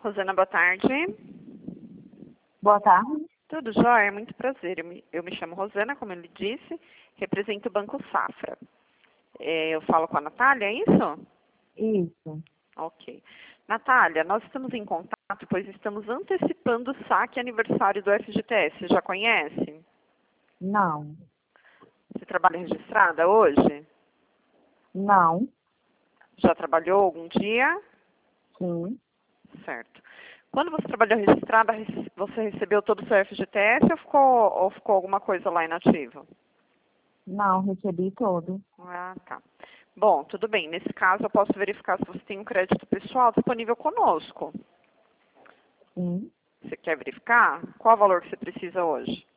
Rosana, boa tarde. Boa tarde. Tudo jóia? Muito prazer. Eu me chamo Rosana, como ele disse, represento o Banco Safra. Eu falo com a Natália, é isso? Isso. Ok. Natália, nós estamos em contato, pois estamos antecipando o saque aniversário do FGTS. Você já conhece? Não. Você trabalha registrada hoje? Não. Já trabalhou algum dia? Sim. Certo. Quando você trabalhou registrada, você recebeu todo o seu FGTS ou ficou alguma coisa lá inativa? Não, recebi todo. Ah, tá. Bom, tudo bem. Nesse caso, eu posso verificar se você tem um crédito pessoal disponível conosco. Sim. Você quer verificar? Qual o valor que você precisa hoje?